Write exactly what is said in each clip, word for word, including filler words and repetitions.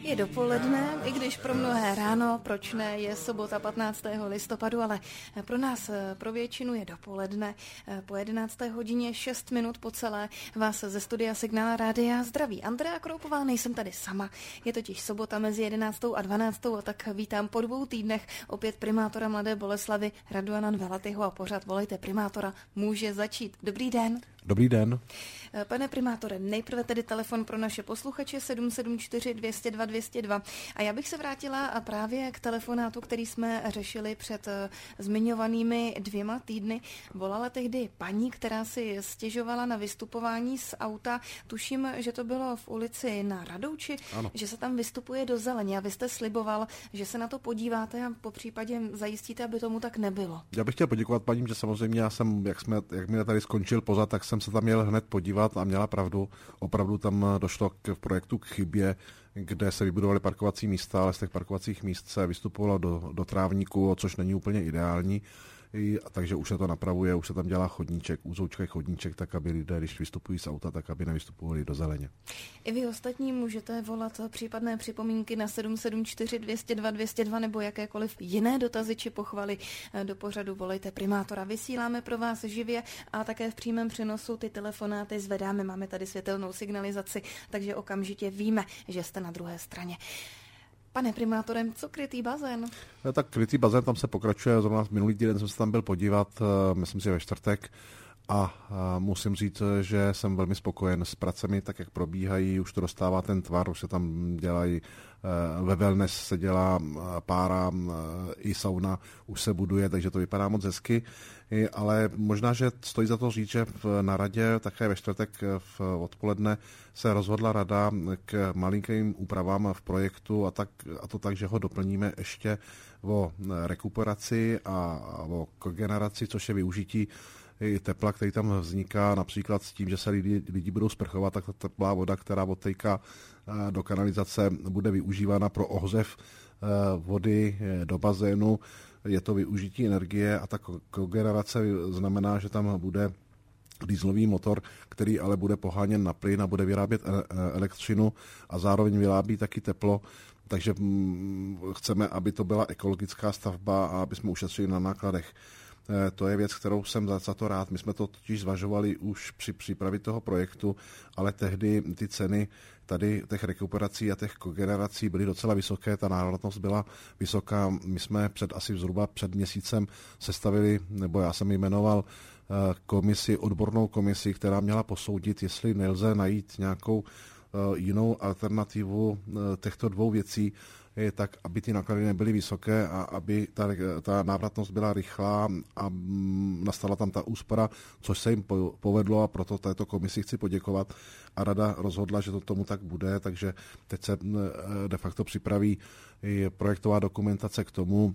Je dopoledne, i když pro mnohé ráno, proč ne, je sobota patnáctého listopadu, ale pro nás, pro většinu je dopoledne. Po jedenácté hodině šest minut po celé vás ze studia Signál Rádia zdraví Andrea Kroupová, nejsem tady sama. Je totiž sobota mezi jedenáctou a dvanáctou a tak vítám po dvou týdnech opět primátora Mladé Boleslavi Raduana Nvelatyho a pořad Volejte primátora může začít. Dobrý den. Dobrý den. Pane primátore, nejprve tedy telefon pro naše posluchače sedm sedm čtyři dvě nula dva dvě nula dva. A já bych se vrátila právě k telefonátu, který jsme řešili před zmiňovanými dvěma týdny. Volala tehdy paní, která si stěžovala na vystupování z auta. Tuším, že to bylo v ulici na Radouči, ano. Že se tam vystupuje do zeleně. A vy jste sliboval, že se na to podíváte a po případě zajistíte, aby tomu tak nebylo. Já bych chtěl poděkovat paním, že samozřejmě já jsem, jak jsme, jak mi tady skončil pozad, tak jsem se tam měl hned podívat a měla pravdu. Opravdu tam došlo k v projektu k chybě, kde se vybudovaly parkovací místa, ale z těch parkovacích míst se vystupovalo do, do trávníku, což není úplně ideální. I, takže už se to napravuje, už se tam dělá chodníček, úzoučkej chodníček, tak aby lidé, když vystupují z auta, tak aby nevystupovali do zeleně. I vy ostatní můžete volat případné připomínky na sedm sedm čtyři dvě nula dva dvě nula dva nebo jakékoliv jiné dotazy či pochvaly do pořadu Volejte primátora. Vysíláme pro vás živě a také v přímém přenosu ty telefonáty zvedáme. Máme tady světelnou signalizaci, takže okamžitě víme, že jste na druhé straně. Pane primátorem, co krytý bazén? Tak krytý bazén, tam se pokračuje, zrovna minulý týden jsem se tam byl podívat, myslím si ve čtvrtek, a musím říct, že jsem velmi spokojen s pracemi, tak jak probíhají, už to dostává ten tvar, už se tam dělají, ve wellness se dělá pára, i sauna už se buduje, takže to vypadá moc hezky, ale možná, že stojí za to říct, že na radě také ve čtvrtek v odpoledne se rozhodla rada k malinkým úpravám v projektu a, tak, a to tak, že ho doplníme ještě o rekuperaci a o kogeneraci, což je využití i tepla, který tam vzniká, například s tím, že se lidi, lidi budou sprchovat, tak ta teplá voda, která odtéká do kanalizace, bude využívána pro ohřev vody do bazénu. Je to využití energie a ta kogenerace znamená, že tam bude dieselový motor, který ale bude poháněn na plyn a bude vyrábět elektřinu a zároveň vyrábí taky teplo. Takže chceme, aby to byla ekologická stavba a aby jsme ušetřili na nákladech. To je věc, kterou jsem za to rád. My jsme to totiž zvažovali už při přípravě toho projektu, ale tehdy ty ceny tady těch rekuperací a těch kogenerací byly docela vysoké, ta návratnost byla vysoká. My jsme před asi zhruba před měsícem sestavili, nebo já jsem jmenoval komisi, odbornou komisi, která měla posoudit, jestli nelze najít nějakou jinou alternativu těchto dvou věcí, je tak, aby ty náklady nebyly vysoké a aby ta, ta návratnost byla rychlá a nastala tam ta úspora, což se jim povedlo a proto této komisi chci poděkovat. A rada rozhodla, že to tomu tak bude, takže teď se de facto připraví projektová dokumentace k tomu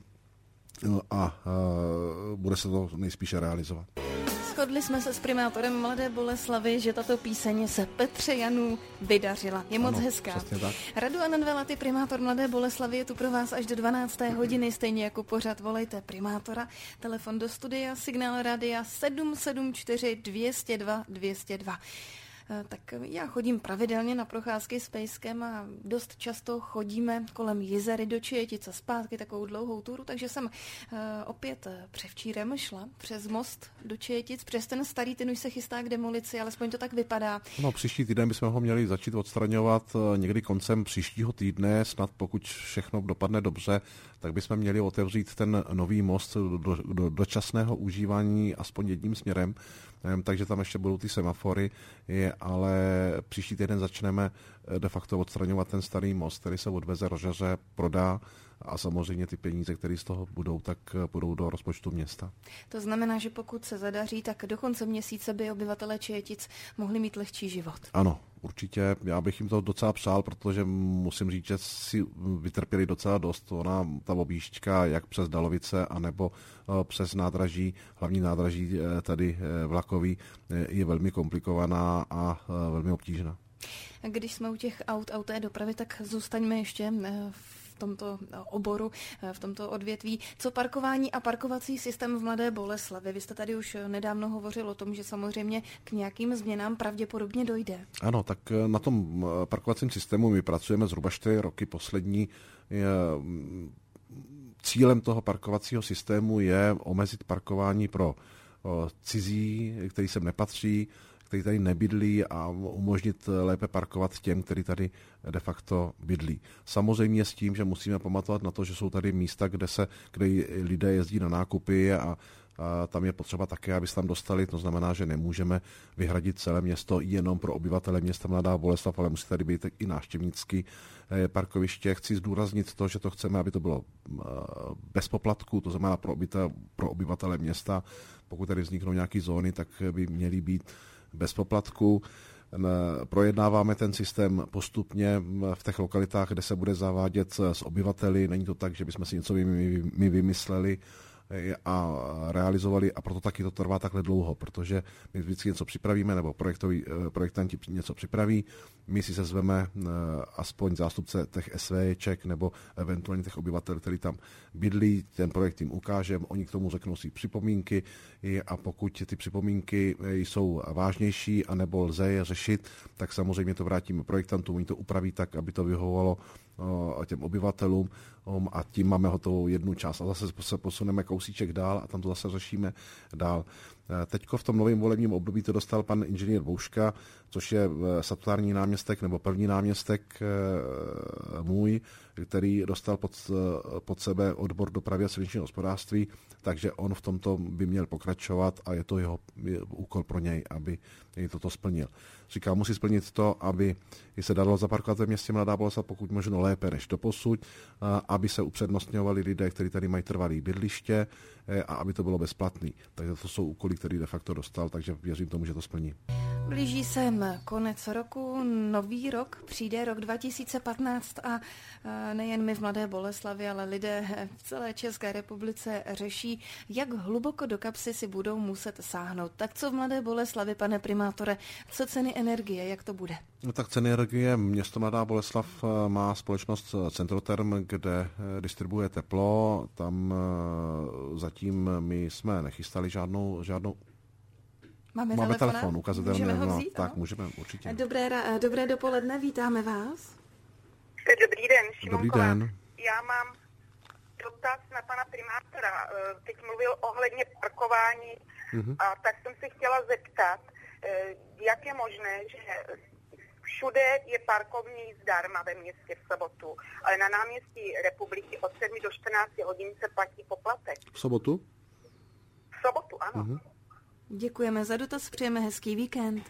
a bude se to nejspíše realizovat. Shodli jsme se s primátorem Mladé Boleslavy, že tato píseň se Petře Janů vydařila. Je moc ano, hezká. Raduan Nvelaty, primátor Mladé Boleslavy, je tu pro vás až do dvanácté hodiny, stejně jako pořad Volejte primátora. Telefon do studia Signál Rádia sedm sedm čtyři dvě nula dva dvě nula dva. Tak já chodím pravidelně na procházky s pejskem a dost často chodíme kolem Jizery do Čijetic a zpátky takovou dlouhou túru, takže jsem uh, opět převčírem šla přes most do Čijetic, přes ten starý, ten už se chystá k demolici, alespoň to tak vypadá. No, příští týden bychom ho měli začít odstraňovat někdy koncem příštího týdne, snad pokud všechno dopadne dobře, tak bychom měli otevřít ten nový most do, do dočasného užívání aspoň jedním směrem, takže tam ještě budou ty semafory, je, ale příští týden začneme de facto odstraňovat ten starý most, který se odveze, rozžaře, prodá a samozřejmě ty peníze, které z toho budou, tak budou do rozpočtu města. To znamená, že pokud se zadaří, tak do konce měsíce by obyvatelé Čijetic mohli mít lehčí život. Ano, určitě. Já bych jim to docela přál, protože musím říct, že si vytrpěli docela dost. Ona, ta objížďka, jak přes Dalovice, anebo přes nádraží, hlavní nádraží tady vlakový, je velmi komplikovaná a velmi obtížná. Když jsme u těch aut, auté dopravy, tak zůstaňme ještě v tomto oboru, v tomto odvětví. Co parkování a parkovací systém v Mladé Boleslavi? Vy jste tady už nedávno hovořil o tom, že samozřejmě k nějakým změnám pravděpodobně dojde. Ano, tak na tom parkovacím systému my pracujeme zhruba čtyři roky. Poslední je, cílem toho parkovacího systému je omezit parkování pro cizí, který sem nepatří, který tady nebydlí, a umožnit lépe parkovat těm, kteří tady de facto bydlí. Samozřejmě s tím, že musíme pamatovat na to, že jsou tady místa, kde se, kde lidé jezdí na nákupy, a a tam je potřeba také, aby se tam dostali. To znamená, že nemůžeme vyhradit celé město jenom pro obyvatele města Mladá Boleslav, ale musí tady být i návštěvnický parkoviště. Chci zdůraznit to, že to chceme, aby to bylo bez poplatku, to znamená pro obyvatele, pro obyvatele města. Pokud tady vzniknou nějaké zóny, tak by měly být bez poplatku. Projednáváme ten systém postupně v těch lokalitách, kde se bude zavádět s obyvateli. Není to tak, že bychom si něco my vymysleli a realizovali, a proto taky to trvá takhle dlouho, protože my vždycky něco připravíme, nebo projektoví, projektanti něco připraví, my si se zveme aspoň zástupce těch SVček nebo eventuálně těch obyvatel, kteří tam bydlí, ten projekt jim ukážeme, oni k tomu řeknou si připomínky, a pokud ty připomínky jsou vážnější anebo lze je řešit, tak samozřejmě to vrátíme projektantům, oni to upraví tak, aby to vyhovovalo těm obyvatelům, a tím máme hotovou jednu část. A zase se posuneme kousíček dál a tam to zase řešíme dál. Teďko v tom novém volebním období to dostal pan inženýr Bouška, což je statutární náměstek nebo první náměstek můj, který dostal pod, pod sebe odbor dopravy a silničního hospodářství, takže on v tomto by měl pokračovat a je to jeho úkol pro něj, aby toto splnil. Říkám, musí splnit to, aby se dalo zaparkovat ve městě Mladá Boleslav pokud možno lépe než doposud, aby se upřednostňovali lidé, kteří tady mají trvalé bydliště, a aby to bylo bezplatný. Takže to jsou úkoly, který de facto dostal, takže věřím tomu, že to splní. Blíží se konec roku, nový rok, přijde rok dva tisíce patnáct a nejen my v Mladé Boleslavi, ale lidé v celé České republice řeší, jak hluboko do kapsy si budou muset sáhnout. Tak co v Mladé Boleslavi, pane primátore, co ceny energie, jak to bude? No tak ceny energie, město Mladá Boleslav má společnost Centroterm, kde distribuje teplo, tam zatím my jsme nechystali žádnou, žádnou Máme, Máme telefon, telefon ukazatel. Můžeme ho vzít? No, tak můžeme, určitě. Dobré, dobré dopoledne, vítáme vás. Dobrý den, Šimonková. Dobrý den. Já mám dotaz na pana primátora. Teď mluvil ohledně parkování, mm-hmm. a tak jsem se chtěla zeptat, jak je možné, že všude je parkovní zdarma ve městě v sobotu, ale na náměstí Republiky od sedmi do čtrnácti hodin se platí poplatek. V sobotu? V sobotu, ano. Mm-hmm. Děkujeme za dotaz, přejeme hezký víkend.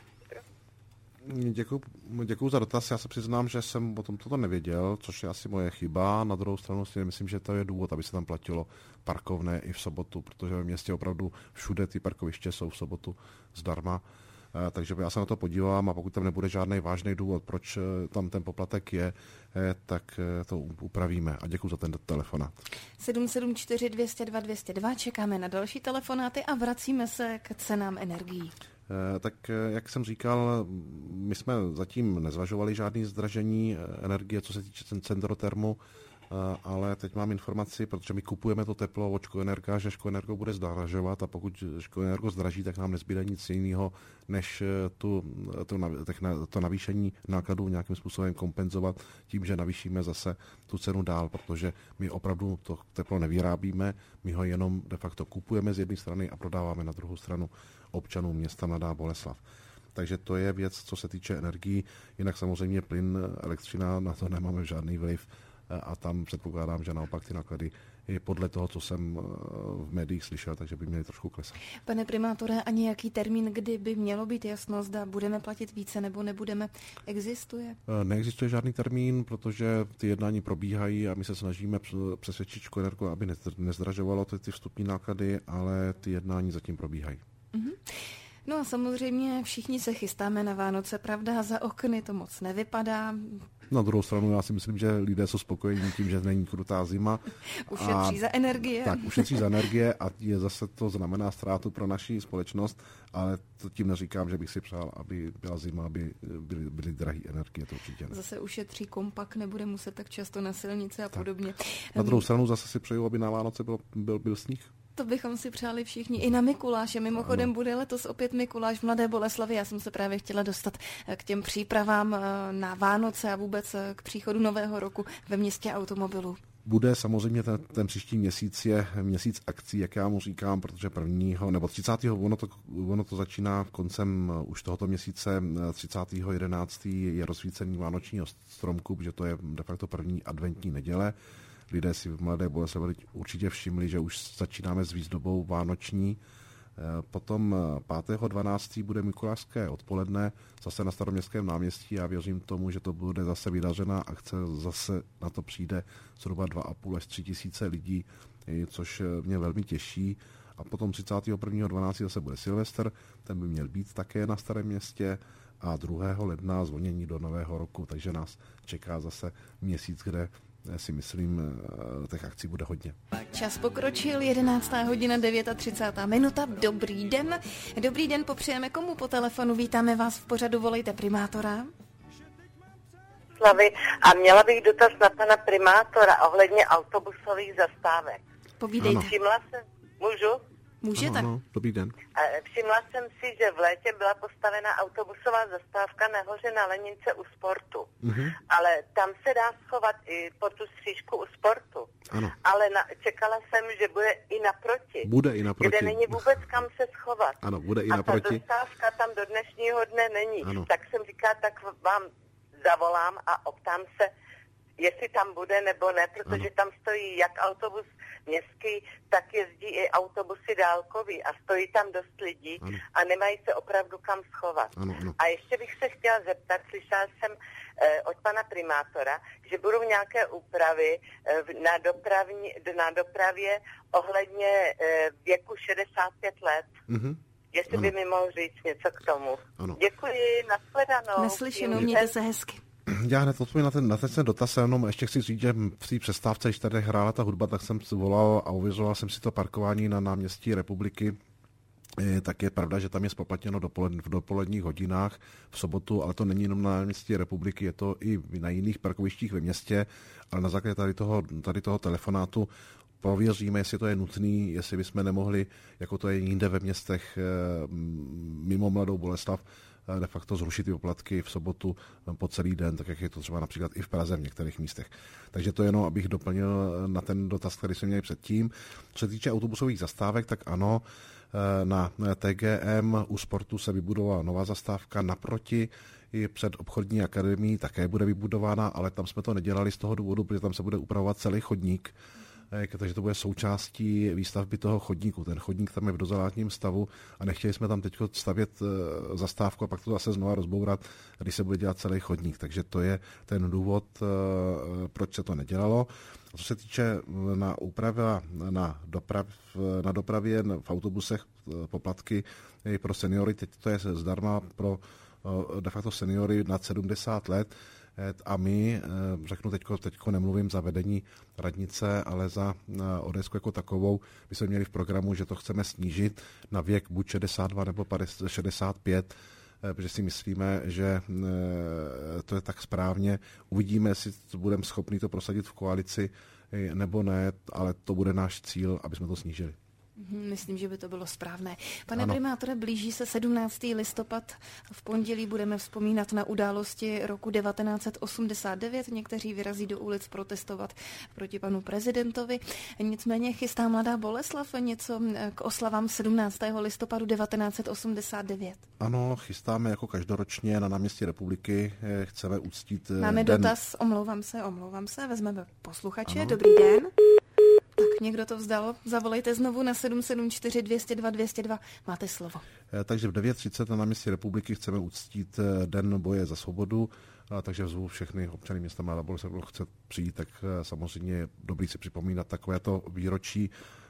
Děkuju, děkuju za dotaz. Já se přiznám, že jsem o tom toto nevěděl, což je asi moje chyba. Na druhou stranu si myslím, že to je důvod, aby se tam platilo parkovné i v sobotu, protože ve městě opravdu všude ty parkoviště jsou v sobotu zdarma. Takže já se na to podívám, a pokud tam nebude žádný vážný důvod, proč tam ten poplatek je, tak to upravíme. A děkuji za ten telefonát. sedm sedm čtyři dvě nula dva dvě nula dva, čekáme na další telefonáty a vracíme se k cenám energií. Tak jak jsem říkal, my jsme zatím nezvažovali žádné zdražení energie, co se týče Centrotermu, ale teď mám informaci, protože my kupujeme to teplo od Škoenerga, že Škoenergo bude zdražovat, a pokud Škoenergo zdraží, tak nám nezbyde nic jiného, než tu, to, to navýšení nákladů nějakým způsobem kompenzovat tím, že navýšíme zase tu cenu dál, protože my opravdu to teplo nevyrábíme, my ho jenom de facto kupujeme z jedné strany a prodáváme na druhou stranu občanům města Mladá Boleslav. Takže to je věc, co se týče energií. Jinak samozřejmě plyn, elektřina, na to nemáme žádný vliv, a tam předpokládám, že naopak ty náklady je podle toho, co jsem v médiích slyšel, takže by měly trošku klesat. Pane primátore, a nějaký termín, kdy by mělo být jasno, zda budeme platit více nebo nebudeme, existuje? Neexistuje žádný termín, protože ty jednání probíhají a my se snažíme přesvědčit Škoenergo, aby nezdražovalo ty, ty vstupní náklady, ale ty jednání zatím probíhají. Mm-hmm. No a samozřejmě všichni se chystáme na Vánoce, pravda, za okny to moc nevypadá. Na druhou stranu já si myslím, že lidé jsou spokojení tím, že není krutá zima. Ušetří za energie. Tak, ušetří za energie a je zase to znamená ztrátu pro naši společnost, ale to tím neříkám, že bych si přál, aby byla zima, aby byly, byly drahé energie, to určitě ne. Zase ušetří kompak, nebude muset tak často na silnici a tak podobně. Na druhou stranu zase si přeju, aby na Vánoce byl, byl, byl sníh. To bychom si přáli všichni. I na Mikuláše. Mimochodem ano. Bude letos opět Mikuláš v Mladé Boleslavi. Já jsem se právě chtěla dostat k těm přípravám na Vánoce a vůbec k příchodu Nového roku ve městě automobilů. Bude samozřejmě ten, ten příští měsíc je měsíc akcí, jak já mu říkám, protože prvního nebo třicátého ono to, ono to začíná koncem už tohoto měsíce, třicátého jedenáctého je rozsvícení vánočního stromku, protože to je de facto první adventní neděle. Lidé si v Mladé Boleslavi určitě všimli, že už začínáme s výzdobou vánoční. Potom pátého dvanáctého bude mikulášské odpoledne zase na Staroměstském náměstí. Já věřím tomu, že to bude zase vydařená akce. Zase na to přijde zhruba dva a půl až tři tisíce lidí, což mě velmi těší. A potom třicátého prvního dvanáctého zase bude Silvestr, ten by měl být také na Starém Městě. A druhého ledna zvonění do Nového roku, takže nás čeká zase měsíc, kde já si myslím, těch akcí bude hodně. Čas pokročil, jedenáctá hodina třicátá devátá minuta. Dobrý den. Dobrý den, popřejeme komu po telefonu. Vítáme vás v pořadu Volejte primátora. Slavy. A měla bych dotaz na pana primátora ohledně autobusových zastávek. Povídejte. Všimla jsem, můžu? Můžete. Ano, ano, dobrý den. Všimla jsem si, že v létě byla postavena autobusová zastávka nahoře na Lenince u Sportu. Uh-huh. Ale tam se dá schovat i po tu střížku u Sportu. Ano. Ale na, čekala jsem, že bude i naproti. Bude i naproti. Kde není vůbec kam se schovat. Ano, bude i a naproti. A ta zastávka tam do dnešního dne není. Ano. Tak jsem říká, tak vám zavolám a optám se, jestli tam bude nebo ne, protože ano. Tam stojí jak autobus městský, tak jezdí i autobusy dálkový a stojí tam dost lidí ano. A nemají se opravdu kam schovat. Ano, ano. A ještě bych se chtěla zeptat, slyšela jsem eh, od pana primátora, že budou nějaké úpravy eh, na, dopravní, na dopravě ohledně eh, věku šedesát pět let. Mhm. Jestli ano. by mi mohl říct něco k tomu. Ano. Děkuji, nashledanou. Naslyšenou, mějte se hezky. Já hned odpovím na ten, na ten dotaz, jenom ještě chci říct, že v té přestávce, když tady hrála ta hudba, tak jsem volal a uvěřoval jsem si to parkování na náměstí Republiky. Je, tak je pravda, že tam je spoplatněno dopoled, v dopoledních hodinách v sobotu, ale to není jenom na náměstí Republiky, je to i na jiných parkovištích ve městě, ale na základě tady toho, tady toho telefonátu prověříme, jestli to je nutný, jestli bychom nemohli, jako to je jinde ve městech mimo Mladou Boleslav, de facto zrušit ty poplatky v sobotu po celý den, tak jak je to třeba například i v Praze v některých místech. Takže to jenom, abych doplnil na ten dotaz, který jsme měli předtím. Co se týče autobusových zastávek, tak ano, na T G M u Sportu se vybudovala nová zastávka, naproti i před obchodní akademií také bude vybudována, ale tam jsme to nedělali z toho důvodu, protože tam se bude upravovat celý chodník, takže to bude součástí výstavby toho chodníku. Ten chodník tam je v dozolátním stavu a nechtěli jsme tam teď stavět zastávku a pak to zase znova rozbourat, když se bude dělat celý chodník. Takže to je ten důvod, proč se to nedělalo. A co se týče na úpravě na, doprav, na dopravě v autobusech poplatky pro seniory, teď to je zdarma pro de facto seniory nad sedmdesát let, a my, řeknu teďko, teďko nemluvím za vedení radnice, ale za Odesku jako takovou, my jsme měli v programu, že to chceme snížit na věk buď šedesát dva nebo šedesát pět, protože si myslíme, že to je tak správně. Uvidíme, jestli budeme schopni to prosadit v koalici nebo ne, ale to bude náš cíl, aby jsme to snížili. Myslím, že by to bylo správné. Pane ano. Primátore, blíží se sedmnáctého listopad. V pondělí budeme vzpomínat na události roku devatenáct set osmdesát devět. Někteří vyrazí do ulic protestovat proti panu prezidentovi. Nicméně chystá Mladá Boleslav něco k oslavám sedmnáctého listopadu devatenáct set osmdesát devět. Ano, chystáme jako každoročně na náměstí Republiky. Chceme uctít Máme den... dotaz, omlouvám se, omlouvám se, vezmeme posluchače. Ano. Dobrý den. Tak někdo to vzdal, zavolejte znovu na sedm sedm čtyři dvě nula dva dvě nula dva. Máte slovo. Takže v devět třicet na náměstí Republiky chceme uctít Den boje za svobodu, takže vzvu všechny občany města Mladá Boleslav, kdo chce přijít, tak samozřejmě je dobrý si připomínat takovéto výročí,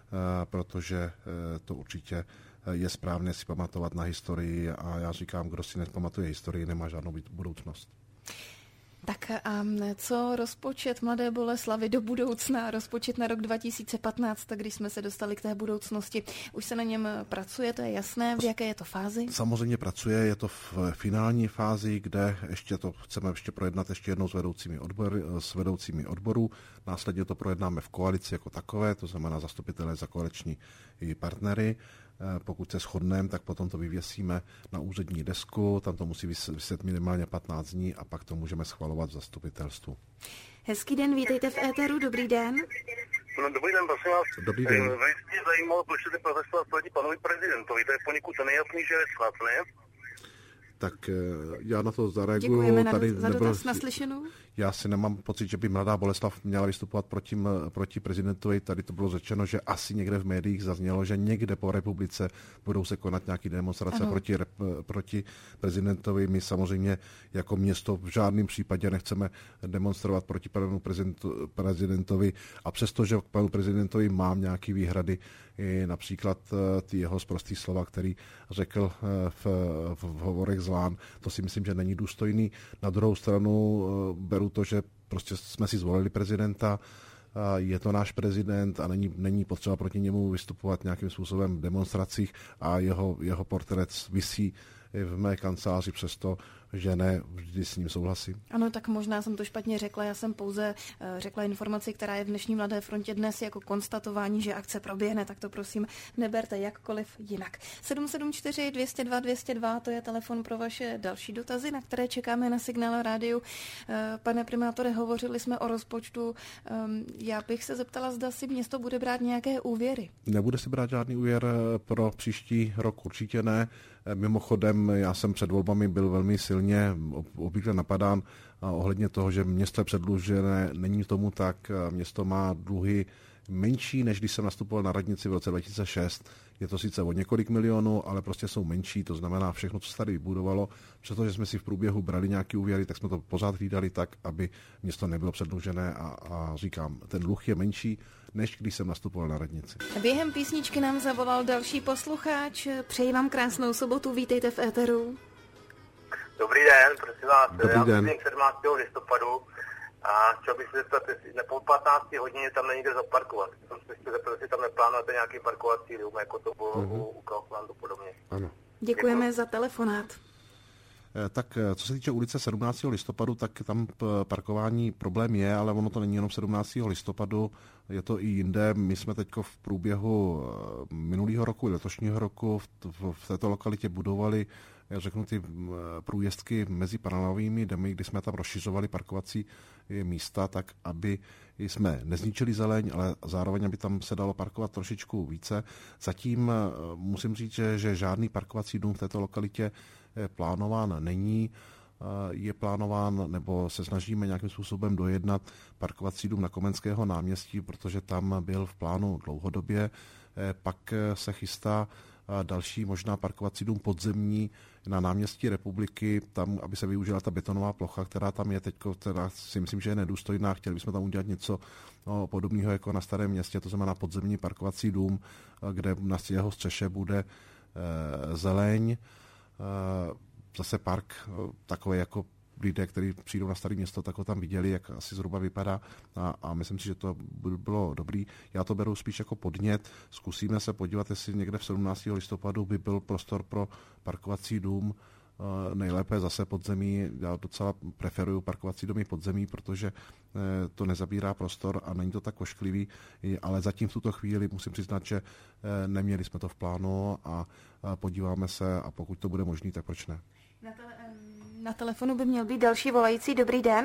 protože to určitě je správné si pamatovat na historii a já říkám, kdo si nepamatuje historii, nemá žádnou budoucnost. Tak a co rozpočet Mladé Boleslavi do budoucna, rozpočet na rok dva tisíce patnáct, tak když jsme se dostali k té budoucnosti, už se na něm pracuje, to je jasné, v jaké je to fázi? Samozřejmě pracuje, je to v finální fázi, kde ještě to chceme ještě projednat ještě jednou s vedoucími, odbory, s vedoucími odborů, následně to projednáme v koalici jako takové, to znamená zastupitelé za koaliční partnery. Pokud se shodneme, tak potom to vyvěsíme na úřední desku, tam to musí vyset minimálně patnáct dní a pak to můžeme schvalovat v zastupitelstvu. Hezký den, vítejte v éteru, dobrý den. No, dobrý den, prosím vás. Dobrý den. Mě zajímalo, proč ty profesor proti panovi prezidentovi, to je poněkud nejasný, že je snad, ne? Tak já na to zareaguju. Děkujeme tady za nebyl, dotaz naslyšenou. Já si nemám pocit, že by Mladá Boleslav měla vystupovat proti, proti prezidentovi. Tady to bylo řečeno, že asi někde v médiích zaznělo, že někde po republice budou se konat nějaké demonstrace proti, proti prezidentovi. My samozřejmě jako město v žádném případě nechceme demonstrovat proti panu prezidentovi. A přestože k panu prezidentovi mám nějaké výhrady, i například ty jeho sprostý slova, který řekl v, v hovorech z Lán, to si myslím, že není důstojný. Na druhou stranu beru to, že prostě jsme si zvolili prezidenta, je to náš prezident a není, není potřeba proti němu vystupovat nějakým způsobem v demonstracích a jeho, jeho portrét visí v mé kanceláři přesto, že ne vždy s ním souhlasím. Ano, tak možná jsem to špatně řekla. Já jsem pouze uh, řekla informaci, která je v dnešní Mladé frontě dnes jako konstatování, že akce proběhne, tak to prosím neberte jakkoliv jinak. sedm sedm čtyři dvě nula dva dvě nula dva, to je telefon pro vaše další dotazy, na které čekáme na Signál rádiu. Uh, pane primátore, hovořili jsme o rozpočtu. Um, já bych se zeptala, zda si město bude brát nějaké úvěry. Nebude si brát žádný úvěr pro příští rok, určitě ne. Mimochodem, já jsem před volbami byl velmi silně obvykle napadán ohledně toho, že město je předlužené. Není tomu tak. Město má dluhy menší, než když jsem nastupoval na radnici v roce dva tisíce šest. Je to sice o několik milionů, ale prostě jsou menší, to znamená všechno, co se tady vybudovalo. Přestože jsme si v průběhu brali nějaké úvěry, tak jsme to pořád hlídali tak, aby město nebylo předlužené a, a říkám, ten dluh je menší, než když jsem nastupoval na radnici. Během písničky nám zavolal další posluchač. Přeji vám krásnou sobotu, vítejte v éteru. Dobrý den, prosím vás. Dobrý já den. jsem sedmnáctého listopadu a chtěl bych se zeptat, jestli po patnácté hodině tam není kde zaparkovat. Jsem se chtěl zeptat, jestli tam neplánujete nějaký parkovací dům, jako to bylo uh-huh. u Kauflandu podobně. Ano. Děkujeme Děkuji. za telefonát. Tak co se týče ulice sedmnáctého listopadu, tak tam parkování problém je, ale ono to není jenom sedmnáctého listopadu, je to i jinde. My jsme teď v průběhu minulého roku, letošního roku v, v, v této lokalitě budovali, já řeknu, ty průjezdky mezi panelovými domy, kdy jsme tam rozšiřovali parkovací místa, tak aby jsme nezničili zeleň, ale zároveň, aby tam se dalo parkovat trošičku více. Zatím musím říct, že, že žádný parkovací dům v této lokalitě plánován není. Je plánován, nebo se snažíme nějakým způsobem dojednat parkovací dům na Komenského náměstí, protože tam byl v plánu dlouhodobě. Pak se chystá další možná parkovací dům podzemní na náměstí Republiky, tam, aby se využila ta betonová plocha, která tam je teď, která si myslím, že je nedůstojná. Chtěli bychom tam udělat něco no, podobného jako na Starém městě, to znamená podzemní parkovací dům, kde na jeho střeše bude e, zeleň, e, zase park takový jako lidé, kteří přijdou na Staré město, tak ho tam viděli, jak asi zhruba vypadá a, a myslím si, že to by bylo dobrý. Já to beru spíš jako podnět. Zkusíme se podívat, jestli někde v sedmnáctého listopadu by byl prostor pro parkovací dům, nejlépe zase podzemí. Já docela preferuju parkovací domy podzemí, protože to nezabírá prostor a není to tak ošklivý, ale zatím v tuto chvíli musím přiznat, že neměli jsme to v plánu a podíváme se a pokud to bude možný, tak proč ne? Na, tele, na telefonu by měl být další volající. Dobrý den.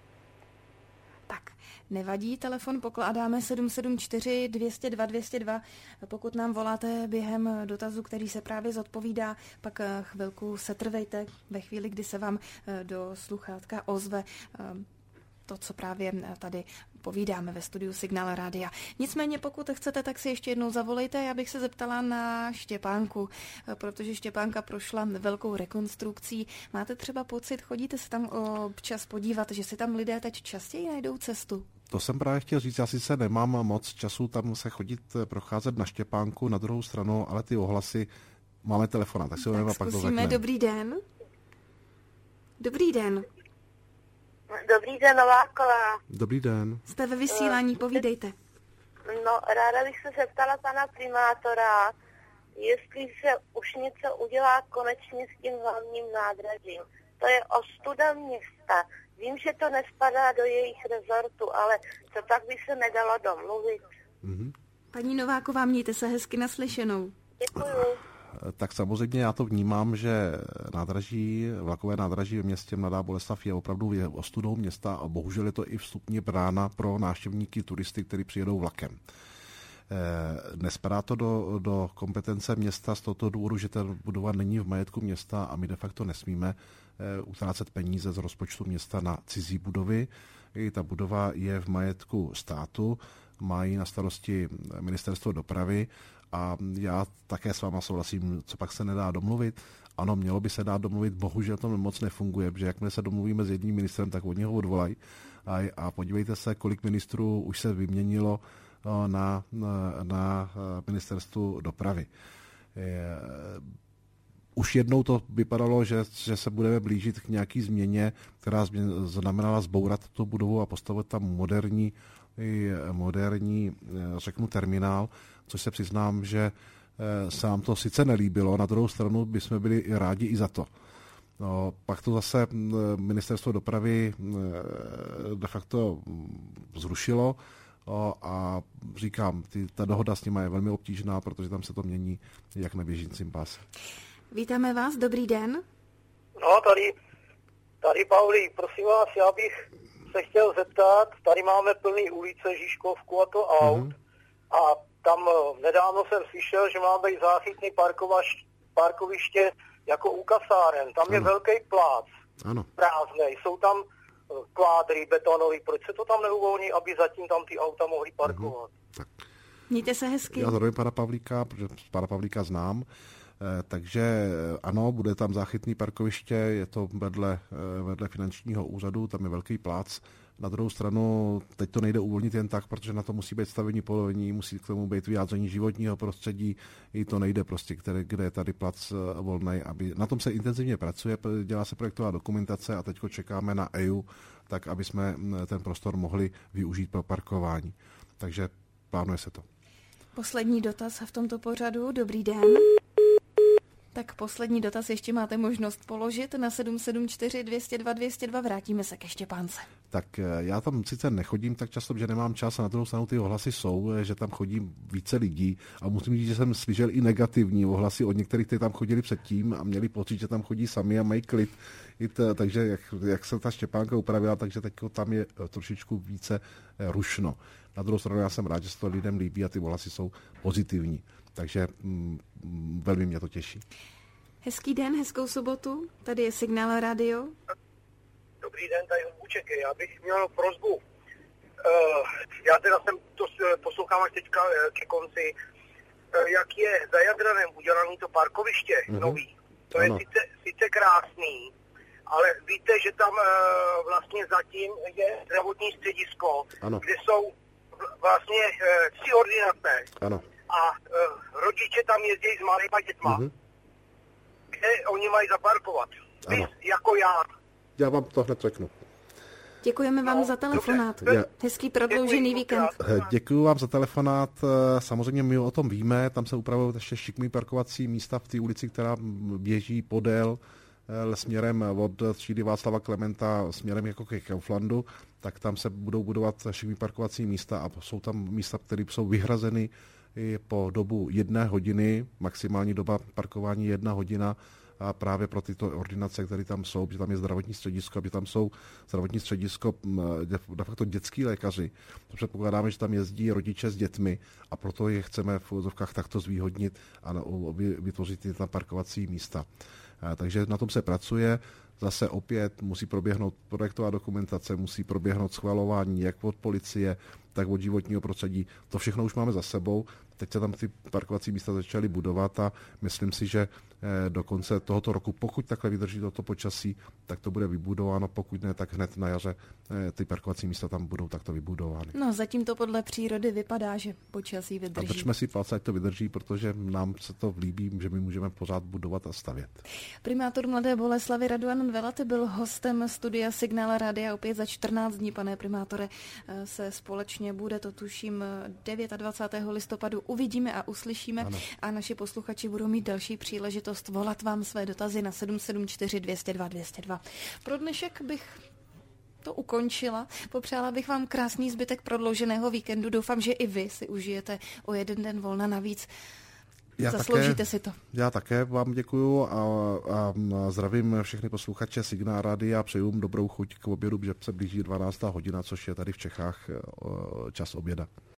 Tak, nevadí, telefon pokládáme sedm sedm čtyři dvě nula dva dvě nula dva. Pokud nám voláte během dotazu, který se právě zodpovídá, pak chvilku setrvejte ve chvíli, kdy se vám do sluchátka ozve to, co právě tady povídáme ve studiu Signál rádia. Nicméně, pokud chcete, tak si ještě jednou zavolejte. Já bych se zeptala na Štěpánku, protože Štěpánka prošla velkou rekonstrukcí. Máte třeba pocit, chodíte se tam občas podívat, že si tam lidé teď častěji najdou cestu? To jsem právě chtěl říct, já sice nemám moc času tam se chodit, procházet na Štěpánku, na druhou stranu, ale ty ohlasy, máme telefona, tak si ho pak to řekneme. Dobrý den. Dobrý den. Dobrý den, Nováková. Dobrý den. Jste ve vysílání, povídejte. No, ráda bych se zeptala pana primátora, jestli se už něco udělá konečně s tím hlavním nádražím. To je ostuda města. Vím, že to nespadá do jejich rezortu, ale to tak by se nedalo domluvit. Mm-hmm. Paní Nováková, mějte se hezky naslyšenou. Děkuju. Tak samozřejmě já to vnímám, že nádraží, vlakové nádraží ve městě Mladá Boleslav je opravdu ostudou města a bohužel je to i vstupní brána pro návštěvníky, turisty, kteří přijedou vlakem. Nespadá to do, do kompetence města z tohoto důvodu, že ta budova není v majetku města a my de facto nesmíme utrácet peníze z rozpočtu města na cizí budovy. I ta budova je v majetku státu, mají na starosti ministerstvo dopravy a já také s váma souhlasím, co pak se nedá domluvit. Ano, mělo by se dát domluvit, bohužel to moc nefunguje, protože jakmile se domluvíme s jedním ministrem, tak od něho odvolají. A, a podívejte se, kolik ministrů už se vyměnilo na, na, na ministerstvu dopravy. Je, už jednou to vypadalo, že, že se budeme blížit k nějaký změně, která znamenala zbourat tu budovu a postavit tam moderní, moderní, řeknu, terminál, což se přiznám, že se nám to sice nelíbilo, na druhou stranu bychom byli rádi i za to. No, pak to zase ministerstvo dopravy de facto zrušilo a říkám, ty, ta dohoda s nimi je velmi obtížná, protože tam se to mění jak na běžícím páse. Vítáme vás, dobrý den. No, tady, tady Pauli, prosím vás, já bych se chtěl zeptat, tady máme plný ulice, Žižkovku a to aut mm-hmm. a tam nedávno jsem slyšel, že má být záchytný parkovaš, parkoviště jako u kasáren. Tam ano. Je velký plác, ano. prázdnej, jsou tam kvádry betonový, proč se to tam neuvolní, aby zatím tam ty auta mohly parkovat? Mm-hmm. Tak. Mějte se hezky. Já zdravím pana Pavlíka, protože pana Pavlíka znám. Takže ano, bude tam záchytný parkoviště, je to vedle, vedle finančního úřadu, tam je velký plác. Na druhou stranu, teď to nejde uvolnit jen tak, protože na to musí být stavební povolení, musí k tomu být vyjádření životního prostředí, i to nejde prostě, které, kde je tady plac volnej. Aby, na tom se intenzivně pracuje, dělá se projektová dokumentace a teď čekáme na E U, tak aby jsme ten prostor mohli využít pro parkování. Takže plánuje se to. Poslední dotaz v tomto pořadu. Dobrý den. Tak poslední dotaz ještě máte možnost položit na sedm sedm čtyři dvě nula dva dvě nula dva. Vrátíme se ke Štěpánce. Tak já tam sice nechodím tak často, že nemám čas a na druhou stranu ty ohlasy jsou, že tam chodí více lidí a musím říct, že jsem slyšel i negativní ohlasy od některých, kteří tam chodili předtím a měli pocit, že tam chodí sami a mají klid. T, takže jak, jak se ta Štěpánka upravila, takže teď tam je trošičku více rušno. Na druhou stranu já jsem rád, že se to lidem líbí a ty ohlasy jsou pozitivní. Takže mm, velmi mě to těší. Hezký den, hezkou sobotu. Tady je Signál Radio. Dobrý den, tady Hudbuček. Já bych měl prosbu. Uh, já teda jsem to poslouchám až teďka ke konci. Uh, jak je za Jadranem udělané to parkoviště mm-hmm. nový. To ano. je sice, sice krásný, ale víte, že tam uh, vlastně zatím je zdravotní středisko, ano. kde jsou vlastně uh, tři ordinace. Ano. A uh, rodiče tam jezdí s malýma dětma. Mm-hmm. Kde oni mají zaparkovat? Vy, jako já. Já vám to hned řeknu. Děkujeme vám no, za telefonát. Dobře. Hezký prodloužený Děkuji, víkend. Děkuji vám za telefonát. Samozřejmě my o tom víme. Tam se upravují ještě šikmý parkovací místa v té ulici, která běží podél směrem od třídy Václava Klementa směrem jako ke Kauflandu, tak tam se budou budovat šikmý parkovací místa a jsou tam místa, které jsou vyhrazeny po dobu jedné hodiny, maximální doba parkování jedna hodina a právě pro tyto ordinace, které tam jsou, že tam je zdravotní středisko, aby tam jsou zdravotní středisko, de facto dětský lékaři. To předpokládáme, že tam jezdí rodiče s dětmi a proto je chceme v úzovkách takto zvýhodnit a vytvořit ty tam parkovací místa. Takže na tom se pracuje. Zase opět musí proběhnout projektová dokumentace, musí proběhnout schvalování jak od policie, tak od životního prostředí. To všechno už máme za sebou teď se tam ty parkovací místa začaly budovat a myslím si, že do konce tohoto roku, pokud takhle vydrží toto počasí, tak to bude vybudováno, pokud ne, tak hned na jaře ty parkovací místa tam budou takto vybudovány. No, zatím to podle přírody vypadá, že počasí vydrží. A držme si palce, ať to vydrží, protože nám se to líbí, že my můžeme pořád budovat a stavět. Primátor Mladé Boleslavi Radovan Velaty byl hostem studia Signál Rádia. Opět za čtrnáct dní, pane primátore, se společně bude, to tuším dvacátého devátého listopadu, uvidíme a uslyšíme. Ano. A naši posluchači budou mít další příležitost volat vám své dotazy na sedm sedm čtyři dvě nula dva dvě nula dva. Pro dnešek bych to ukončila. Popřála bych vám krásný zbytek prodlouženého víkendu. Doufám, že i vy si užijete o jeden den volna navíc. Já Zasloužíte také, si to. Já také vám děkuju a, a zdravím všechny posluchače Signál Rádia a přeju dobrou chuť k obědu, že se blíží dvanáctá hodina, což je tady v Čechách čas oběda.